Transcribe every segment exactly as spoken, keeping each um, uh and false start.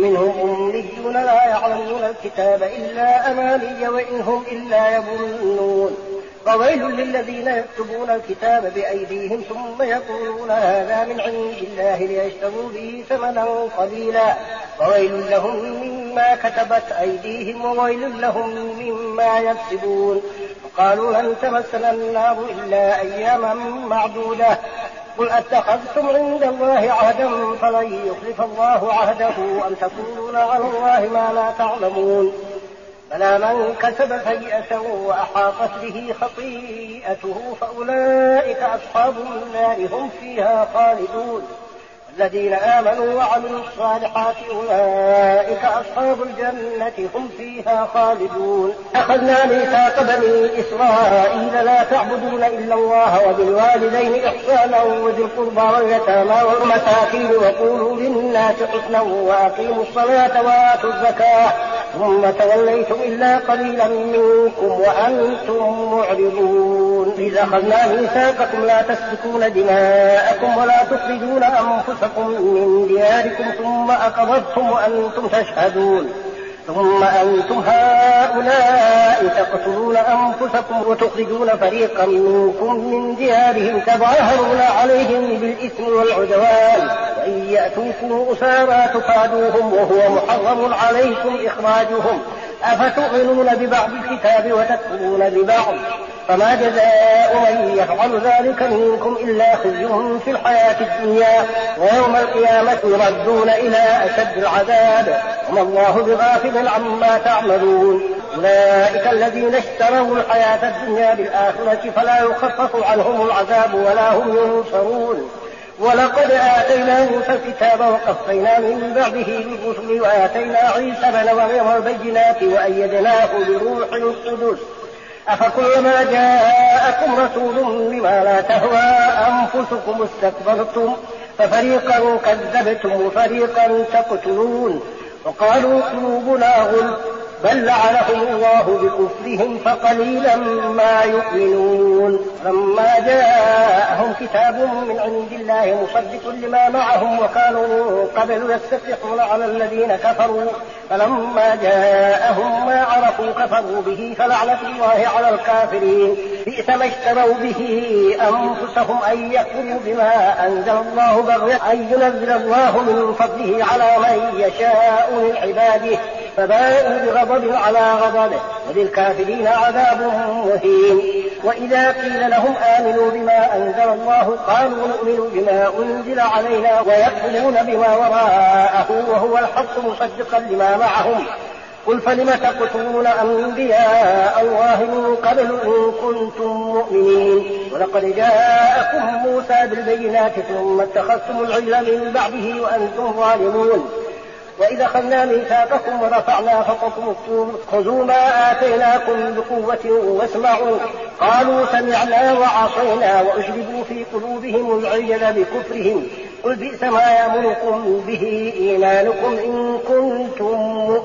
منهم أميون لا يعلمون الكتاب إلا أماني وإن هم إلا يظنون فويل للذين يكتبون الكتاب بأيديهم ثم يقولون هذا من عند الله ليشتروا به ثمنا قليلا فويل لهم مما كتبت أيديهم وويل لهم مما يكسبون وقالوا لن تمسنا النار إلا أياما معدودة قل أتخذتم عند الله عهدا فلن يخلف الله عهده أم تقولون على الله ما لا تعلمون بلى من كسب سيئة وأحاطت به خطيئته فأولئك أصحاب النار هم فيها خالدون الذين آمنوا وعملوا الصالحات أولئك أصحاب الجنة هم فيها خالدون أخذنا ميثاق بني إسرائيل لا تعبدون إلا الله وبالوالدين إحسانا وذي القربى واليتامى والمساكين وقولوا للناس حسنا وأقيموا الصلاة وآتوا الزكاة ثم توليتم إلا قليلا منكم وأنتم معرضون إذا أخذنا ميثاقكم لا تسفكون دماءكم ولا تخرجون أنفسكم من دياركم ثم أقررتم وأنتم تشهدون ثم أنتم هؤلاء تقتلون أنفسكم وتخرجون فريقا منكم من ديارهم تظاهرون عليهم بالإثم والعدوان وإن يأتوكم أسارى تفادوهم وهو محرم عليكم إخراجهم أفتؤمنون ببعض الكتاب وتكفرون ببعض فما جزاء من يفعل ذلك منكم إلا خزي في الحياة الدنيا ويوم القيامة يردون إلى أشد العذاب وما الله بغافل عما تعملون أولئك الذين اشتروا الحياة الدنيا بالآخرة فلا يخفف عنهم العذاب ولا هم ينصرون ولقد آتينا موسى الكتاب وقفينا من بعده بالرسل وآتينا عيسى بن مريم البينات وأيدناه بروح القدس أفكلما جاءكم رسول بما لا تهوى أنفسكم استكبرتم ففريقا كذبتم وفريقا تقتلون وقالوا قلوبنا غلف بل لعنهم الله بكفرهم فقليلا ما يؤمنون لما جاءهم كتاب من عند الله مصدق لما معهم وكانوا قبل يستفتحون على الذين كفروا فلما جاءهم ما عرفوا كفروا به فلعنة الله على الكافرين بئس ما اشتروا به أنفسهم أن يكفروا بما أنزل الله بغيا أن ينزل الله من فضله على من يشاء من عباده فباءوا بغضب على غضبه وللكافرين عذاب مهين وإذا قيل لهم آمنوا بما أنزل الله قالوا نؤمن بما أنزل علينا ويكفرون بما وراءه وهو الحق مصدقا لما معهم قل فلم تقتلون أنبياء الله من قبل إن كنتم مؤمنين ولقد جاءكم موسى بالبينات ثم اتخذتم العجل من بعده وأنتم ظالمون وإذا أخذنا ميثاقكم ورفعنا فوقكم الطور خذوا ما آتيناكم بقوة واسمعوا قالوا سمعنا وعصينا وأشربوا في قلوبهم العجل بكفرهم قل بئس ما يأمركم به إيمانكم إن كنتم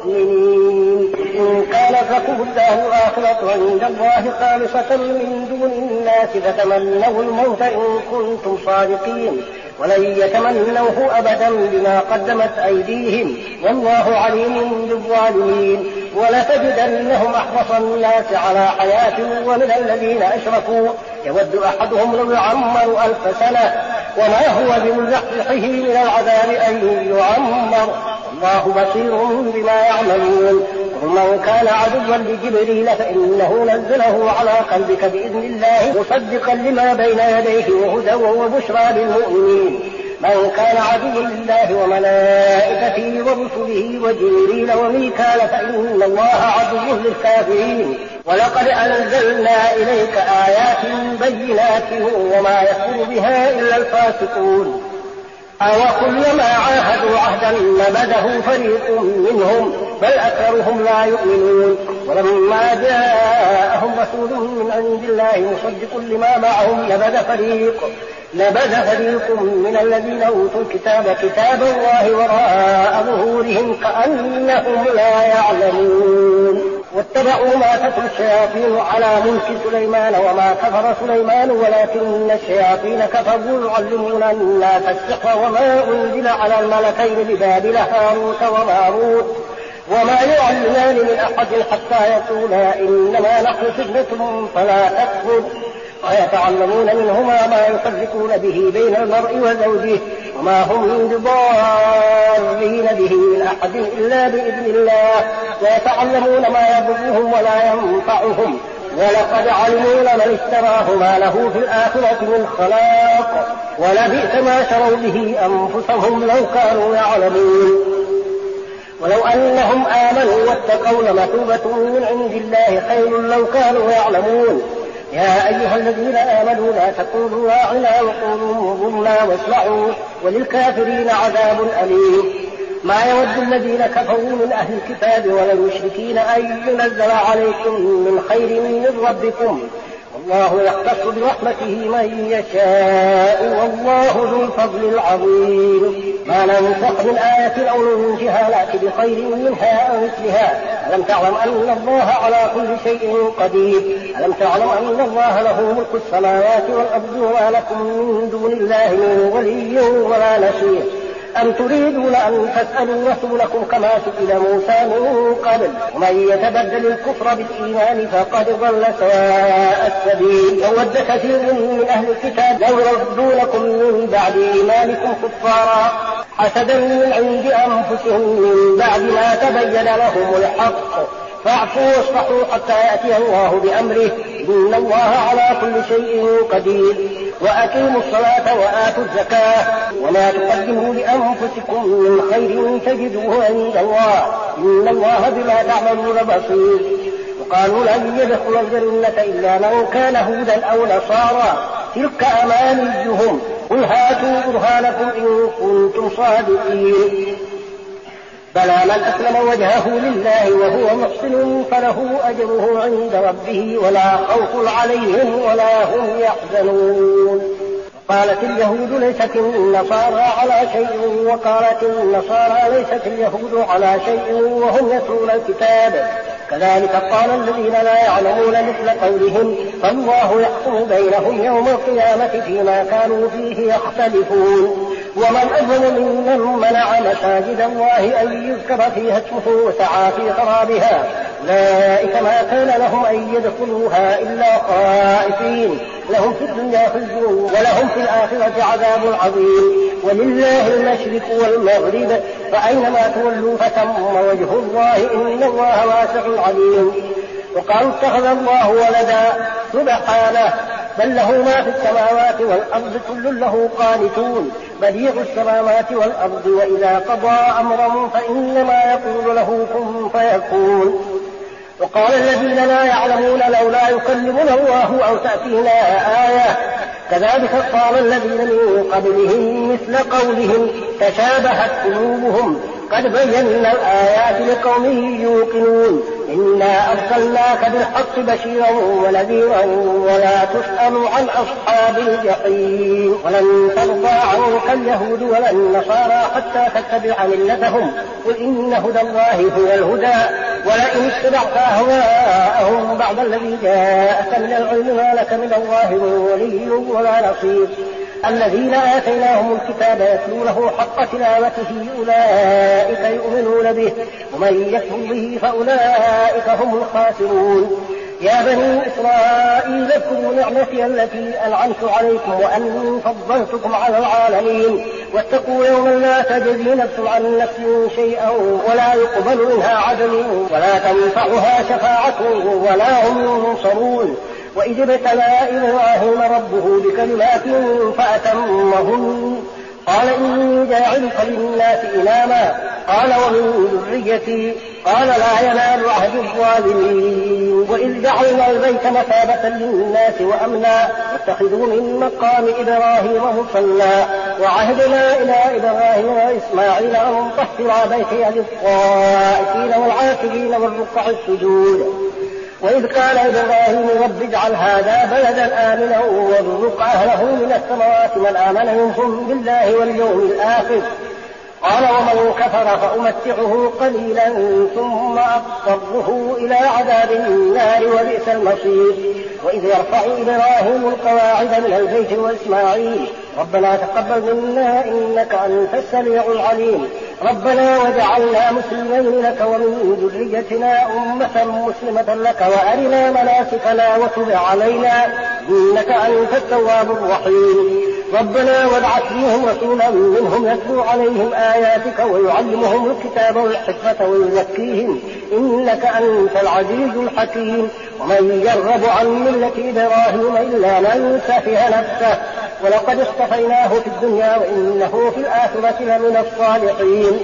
مؤمنين إن كان لكم الدار الآخرة عند الله خالصة من دون الناس فتمنوا الموت إن كنتم صادقين ولن يتمنوه أبدا بما قدمت أيديهم والله عليم بالظالمين ولتجدنهم أحرص الناس على حياة ومن الذين أشركوا يود أحدهم لو يعمر ألف سنة وما هو بمزحزحه من العذاب أن يعمر الله بصير بما يعملون ومن كان عدوا لجبريل فإنه نزله على قلبك بإذن الله مصدقا لما بين يديه وهدى وبشرى للمؤمنين من كان عدوا لله وملائكته ورسله وجبريل وميكال فإن الله عدو للكافرين ولقد أنزلنا إليك آيات بينات وما يكفر بها إلا الفاسقون أوكلما عاهدوا عهدا نبذه فريق منهم بل أكثرهم لا يؤمنون ولما جاءهم رسول من عند الله مصدق لما معهم نبذ فريق نبذ فريق من الذين أوتوا الكتاب كتاب الله وراء ظهورهم كأنهم لا يعلمون واتبعوا ما تتلو الشياطين على ملك سليمان وما كفر سليمان ولكن الشياطين كفروا يعلمون الناس السحر وما أنزل على الملكين ببابل هاروت وماروت وما يعلمان من أحد حتى يقولا إنما نحن فتنة فلا تكفر ويتعلمون منهما ما يفرقون به بين المرء وزوجه وما هم بضارين به من أحد إلا بإذن الله ويتعلمون ما يضرهم ولا ينفعهم ولقد علموا لمن اشتراه ما له في الآخرة من خلاق ولبئس ما شروا به أنفسهم لو كانوا يعلمون ولو أنهم آمنوا واتقوا لمثوبة من عند الله خير لو كانوا يعلمون يا أيها الذين آمنوا لا تقولوا راعنا وقولوا انظرنا واسمعوا وللكافرين عذاب أليم ما يود الذين كفروا من أهل الكتاب ولا المشركين أن ينزل عليكم من خير من ربكم والله يختص برحمته من يشاء والله ذو الفضل العظيم ما ننسخ من آية أو ننسها نأتي بخير منها أو مثلها ألم تعلم أن الله على كل شيء قدير ألم تعلم أن الله له ملك السماوات والأرض وما لكم من دون الله من ولي ولا نصير أم تريدون أن تسألوا رسولكم كما سئل موسى من قبل ومن يتبدل الكفر بالإيمان فقد ضل سواء السبيل يود كثير من أهل الكتاب لو يردونكم من بعد إيمانكم كفارا حسدا من عند أنفسهم من بعد ما تبين لهم الحق فاعفوا واصفحوا حتى يأتي الله بأمره إن الله على كل شيء قدير وأقيموا الصلاة وآتوا الزكاة وما تقدموا لأنفسكم من خير تجدوه عند الله إن الله بما تعملون بصير وقالوا لن يدخل الجنة إلا من كان هودا أو نصارى تلك أمانيهم قل هاتوا برهانكم إن كنتم صادقين بلى من أسلم وجهه لله وهو محسن فله أجره عند ربه ولا خوف عليهم ولا هم يحزنون قالت اليهود ليست النصارى على شيء وقالت النصارى ليست اليهود على شيء وهم يتلون الكتاب كذلك قال الذين لا يعلمون مثل قولهم فالله يحكم بينهم يوم القيامة فيما كانوا فيه يختلفون ومن أظلم ممن منع مساجد الله أن يذكر فيها اسمه وسعى في خرابها أولئك ما كان لهم أن يدخلوها إلا خائفين لهم في الدنيا خزي ولهم في الآخرة عذاب عظيم ولله المشرق والمغرب فأينما تولوا فتم وجه الله إن الله واسع عليم وقالوا اتخذ الله ولدا سبحانه بل له ما في السماوات والأرض كل له قانتون بديع السماوات والأرض وإذا قضى أمرا فإنما يقول له كن فيكون وقال الذين لا يعلمون لولا يكلمنا الله أو تأتينا آية كذلك قال الذين من قبلهم مثل قولهم تشابهت قلوبهم قد بينا الآيات لقوم يوقنون إنا أرسلناك بالحق بشيرا ونذيرا ولا تسأل عن أصحاب الجحيم ولن ترضى عنك اليهود ولا النصارى حتى تتبع ملتهم قل إن هدى الله هو الهدى ولئن اتبعت أهواءهم بعد الذي جاءك من العلم ما لك من الله من ولي ولا نصير الذين آتيناهم الكتاب يتلونه حق تلاوته أولئك يؤمنون به ومن يكفر به فأولئك هم الخاسرون يا بني إسرائيل اذكروا نعمتي التي أنعمت عليكم وأني فضلتكم على العالمين واتقوا يوما لا تجزي نفس عن نفس شيئا ولا يقبل منها عدل ولا تنفعها شفاعة ولا هم ينصرون وإذ ابتلى إبراهيم ربه بكلمات فأتمهن قال إني جاعلك للناس إماما قال ومن ذريتي قال لا ينال عهد الظالمين وإذ جعلنا البيت مثابة للناس وأمنا واتخذوا من مقام إبراهيم مصلى وعهدنا إلى إبراهيم وإسماعيل أن طهر بيتي للطائفين والعاكفين والركع السجود وإذ قال إبراهيم رب اجعل هذا بلدا آمنا وارزق أهله من الثمرات من آمن منهم بالله واليوم الآخر قال ومن كفر فأمتعه قليلا ثم أضطره إلى عذاب النار وبئس المصير. وإذ يرفع إبراهيم القواعد من البيت وإسماعيل ربنا تقبل منا إنك أنت السميع العليم ربنا وجعلنا مسلمين لك ومن ذريتنا أمة مسلمة لك وأرنا مناسكنا وتب علينا إنك أنت التواب الرحيم ربنا وابعث فيهم رسولا منهم يتلو عليهم آياتك ويعلمهم الكتاب والحكمة ويزكيهم إنك أنت العزيز الحكيم ومن يرغب عن ملة إبراهيم إلا من سفه نفسه ولقد اصطفيناه في الدنيا وإنه في الآخرة لمن الصالحين.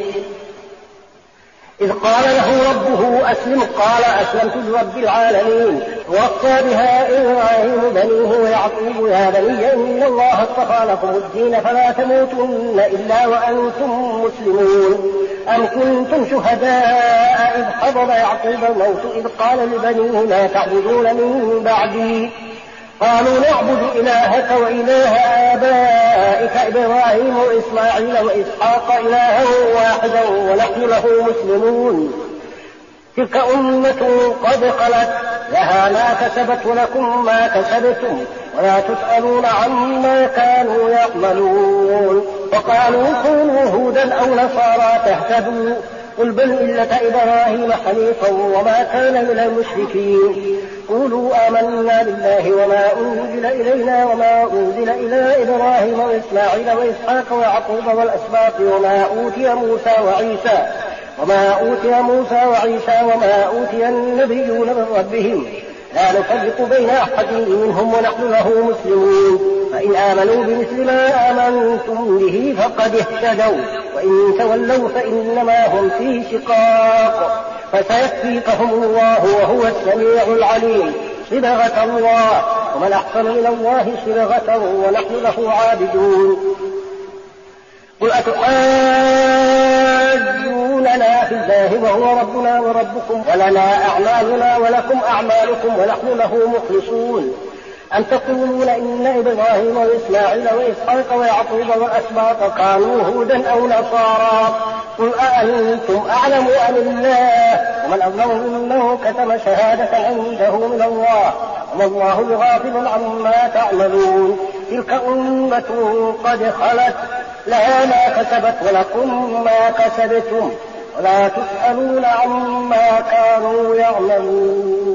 إذ قال له ربه أسلم قال أسلمت لرب العالمين ووصى بها إبراهيم بنيه ويعقوب يا بني إن الله اصطفى لكم الدين فلا تموتن إلا وأنتم مسلمون. أم كنتم شهداء إذ حضر يعقوب الموت إذ قال لبنيه لا تعبدون من بعدي قالوا نعبد إلهك وإله آبائك إبراهيم وإسماعيل وإسحاق إلها واحدا ونحن له مسلمون. تلك أمة قد خلت لها ما كسبت ولكم ما كسبتم ولا تسألون عما كانوا يعملون. وقالوا كونوا هودا أو نصارى تهتدوا قل بل ملة إبراهيم حنيفا وما كان من المشركين. قولوا آمنا بالله وما أنزل إلينا وما أنزل إلى إبراهيم وإسماعيل وإسحاق ويعقوب والأسباط وما أوتي موسى وعيسى وما أوتي موسى وعيسى وما أوتي النبيون من ربهم لا نفرق بين أحد منهم ونحن له مسلمون. فإن آمنوا بمثل ما آمنتم به فقد اهتدوا وإن تولوا فإنما هم في شقاق فسيكفيكهم الله وهو السميع العليم. صبغة الله ومن أحسن من الله صبغة ونحن له عابدون. قل أتحاجوننا في الله وهو ربنا وربكم ولنا أعمالنا ولكم أعمالكم ونحن له مخلصون. أن تقولون إن إبراهيم وإسماعيل وإسحاق ويعقوب والأسباط كانوا هودا أو نصارى قل أأنتم أعلم أم الله ومن أظلم ممن كتم شهادة عنده من الله وما الله بغافل عما تعملون. تلك أمة قد خلت لها ما كسبت ولكم ما كسبتم ولا تسألون عما كانوا يعملون.